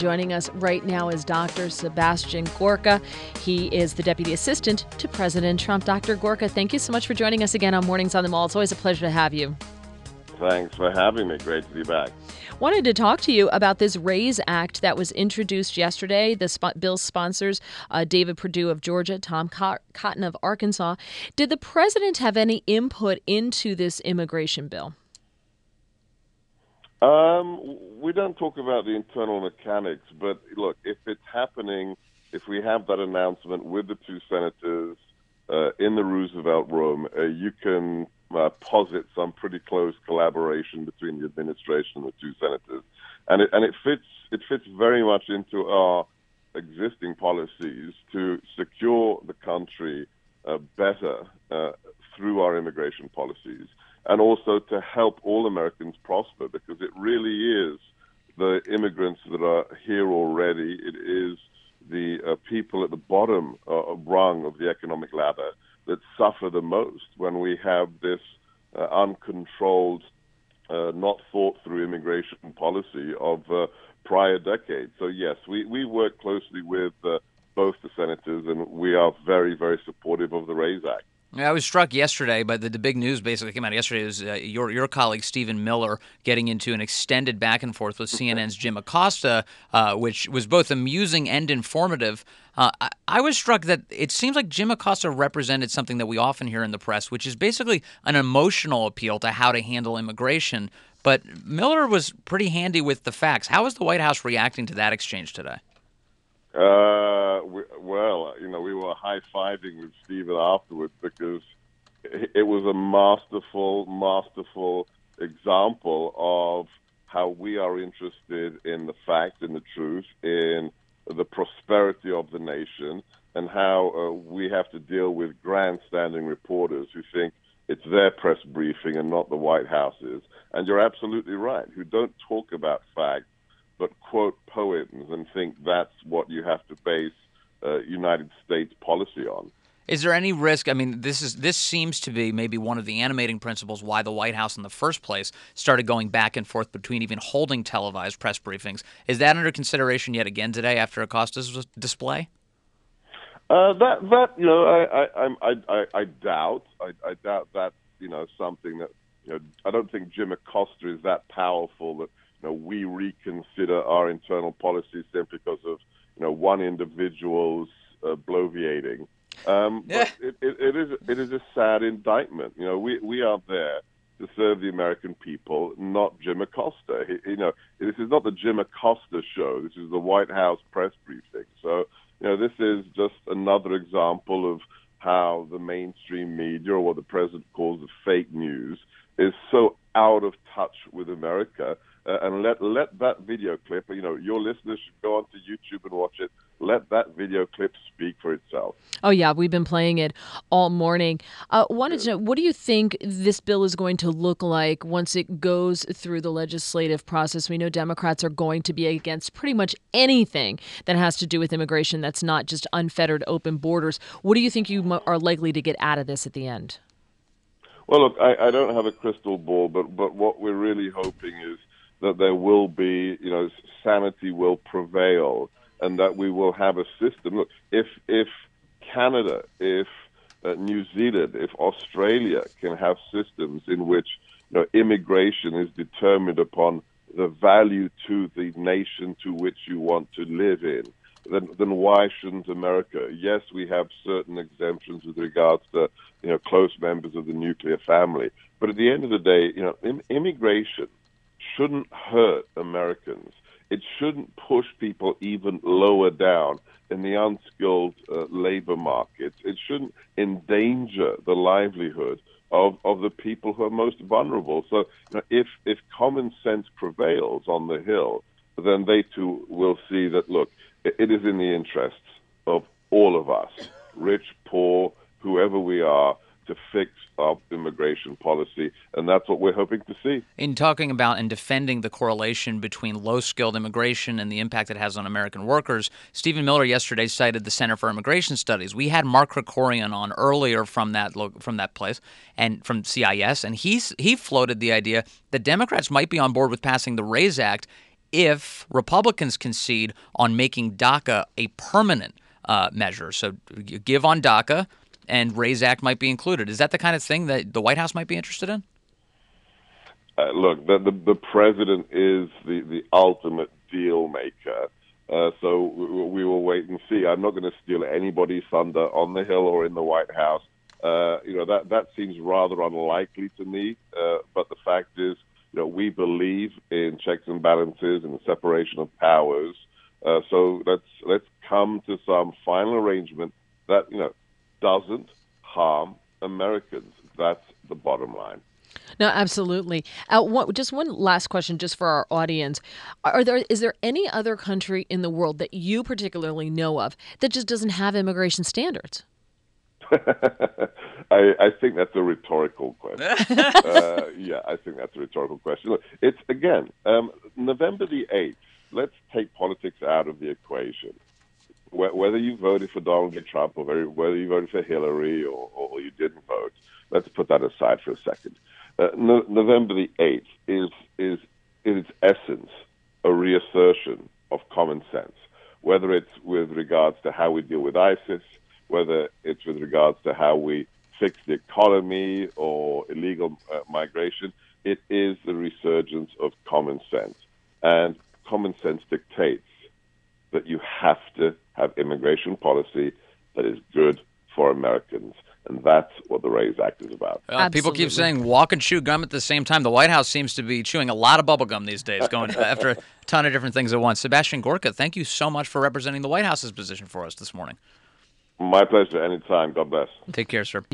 Joining us right now is Dr. Sebastian Gorka. He is the Deputy Assistant to President Trump. Dr. Gorka, thank you so much for joining us again on Mornings on the Mall. It's always a pleasure to have you. Thanks for having me. Great to be back. Wanted to talk to you about this RAISE Act that was introduced yesterday. The bill's sponsors, David Perdue of Georgia, Tom Cotton of Arkansas. Did the president have any input into this immigration bill? We don't talk about the internal mechanics, but look, if it's happening, if we have that announcement with the two senators in the Roosevelt room, you can posit some pretty close collaboration between the administration and the two senators, and it fits very much into our existing policies to secure the country better through our immigration policies, and also to help all Americans prosper, because it really is the immigrants that are here already. It is the people at the bottom rung of the economic ladder that suffer the most when we have this uncontrolled, not thought through immigration policy of prior decades. So yes, we work closely with both the senators, and we are very, very supportive of the RAISE Act. I was struck yesterday, but the big news basically came out yesterday is your colleague Stephen Miller getting into an extended back and forth with CNN's Jim Acosta, which was both amusing and informative. I was struck that it seems like Jim Acosta represented something that we often hear in the press, which is basically an emotional appeal to how to handle immigration. But Miller was pretty handy with the facts. How is the White House reacting to that exchange today? We were high-fiving with Stephen afterwards, because it was a masterful example of how we are interested in the facts and the truth, in the prosperity of the nation, and how we have to deal with grandstanding reporters who think it's their press briefing and not the White House's. And you're absolutely right, who don't talk about facts, but quote poems and think that's what you have to base United States policy on. Is there any risk? I mean, this seems to be maybe one of the animating principles why the White House in the first place started going back and forth between even holding televised press briefings. Is that under consideration yet again today after Acosta's display? I doubt that something that I don't think Jim Acosta is that powerful that we reconsider our internal policies simply because of one individual's bloviating. But it is a sad indictment. We are there to serve the American people, not Jim Acosta. This is not the Jim Acosta show. This is the White House press briefing. So this is just another example of how the mainstream media, or what the president calls the fake news, is so out of touch with America. And let that video clip, your listeners should go onto YouTube and watch it. Let that video clip speak for itself. Oh, yeah, we've been playing it all morning. Wanted to know, what do you think this bill is going to look like once it goes through the legislative process? We know Democrats are going to be against pretty much anything that has to do with immigration that's not just unfettered open borders. What do you think you are likely to get out of this at the end? Well, look, I don't have a crystal ball, but what we're really hoping is that there will be, sanity will prevail, and that we will have a system. Look, if Canada, if New Zealand, if Australia can have systems in which immigration is determined upon the value to the nation to which you want to live in, then why shouldn't America? Yes, we have certain exemptions with regards to close members of the nuclear family, but at the end of the day, immigration shouldn't hurt Americans. It shouldn't push people even lower down in the unskilled labor market. It shouldn't endanger the livelihood of the people who are most vulnerable. So if common sense prevails on the Hill, then they too will see that, look, it is in the interests of all of us, rich, poor, whoever we are, to fix our immigration policy, and that's what we're hoping to see. In talking about and defending the correlation between low-skilled immigration and the impact it has on American workers, Stephen Miller yesterday cited the Center for Immigration Studies. We had Mark Krikorian on earlier from that place and from CIS, and he floated the idea that Democrats might be on board with passing the RAISE Act if Republicans concede on making DACA a permanent measure. So you give on DACA, and RAISE Act might be included. Is that the kind of thing that the White House might be interested in? Look, the president is the ultimate deal maker. So we will wait and see. I'm not going to steal anybody's thunder on the Hill or in the White House. That seems rather unlikely to me. But the fact is, we believe in checks and balances and the separation of powers. So let's come to some final arrangement that doesn't harm Americans. That's the bottom line. No, absolutely. Just one last question, just for our audience: is there any other country in the world that you particularly know of that just doesn't have immigration standards? I think that's a rhetorical question. I think that's a rhetorical question. Look, it's, again, November the 8th. Let's take politics out of the equation. Whether you voted for Donald J. Trump or whether you voted for Hillary or you didn't vote, let's put that aside for a second. November the 8th is in its essence a reassertion of common sense, whether it's with regards to how we deal with ISIS, whether it's with regards to how we fix the economy or illegal migration. It is the resurgence of common sense. And common sense dictates that you have to have immigration policy that is good for Americans. And that's what the RAISE Act is about. People keep saying walk and chew gum at the same time. The White House seems to be chewing a lot of bubble gum these days, going after a ton of different things at once. Sebastian Gorka, thank you so much for representing the White House's position for us this morning. My pleasure. Anytime. God bless. Take care, sir.